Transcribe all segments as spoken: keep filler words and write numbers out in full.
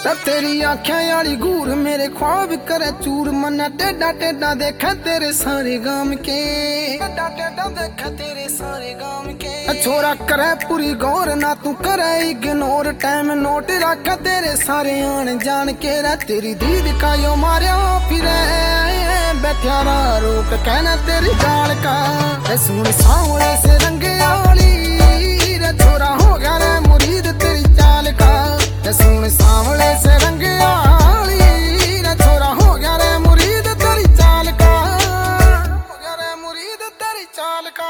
तेरी आँखें यारी घूर मेरे ख्वाब करे चूर, मना टेढ़ा टेढ़ा देखा तेरे सारे गाम के, टेढ़ा टेढ़ा देखा तेरे सारे गाम के। छोरा करे पूरी गौर ना तू करे इग्नोर, टाइम नोट रखा तेरे सारे आन जान के। रे तेरी दीद का यो मारिया फिरे बैठ्यारा रोक कहना तेरी गाल का। सुन सांवले से रंगे आली रे छोरा हो गया रे मुरीद तेरी चाल का। सुन सांवले से रंगे आली रे छोरा हो गया रे मुरीद तेरी चाल का, हो गया रे मुरीद तेरी चाल का।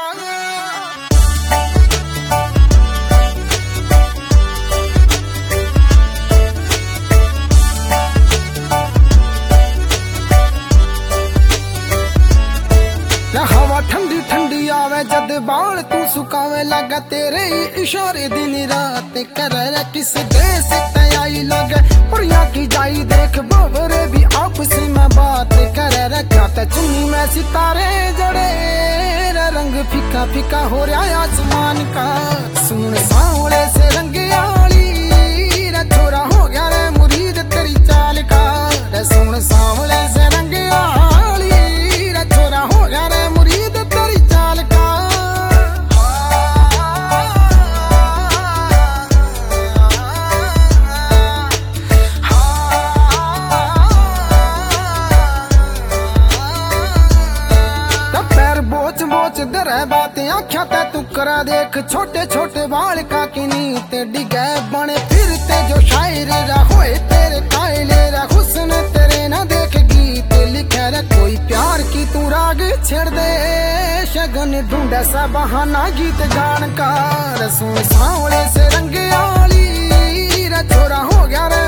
हवा ठंडी ठंडी आवे जद बाल तू सुकावे लगा, तेरे ही इशारे दिन रात करे किस देश से आई लगे। पुरिया की जाई देख बाबरे भी आपस में बात करे रे, क्या चुन्नी में सितारे जड़े रे, रंग फीका फीका हो रहा आसमान का। सुन सांवले से रंगे आली रे छोरा हो गया रे मुरीद तेरी चाल का। रे सुन सांवले से रंगे आली रे छोरा हो गया रे मुरीद तेरी चाल का। बोच बोच दरे बातें आख्या ते तू करा देख, छोटे छोटे बाल का किनी ते डिगे बने फिरते जो शायर रा होए तेरे कायले रा हुस्न तेरे ना देख गीत लिखे रे। कोई प्यार की तू राग छेड़ दे शगन ढूंढे सा बहाना गीत गान का। सुन सांवले से रंगे आली रे छोरा हो गया रे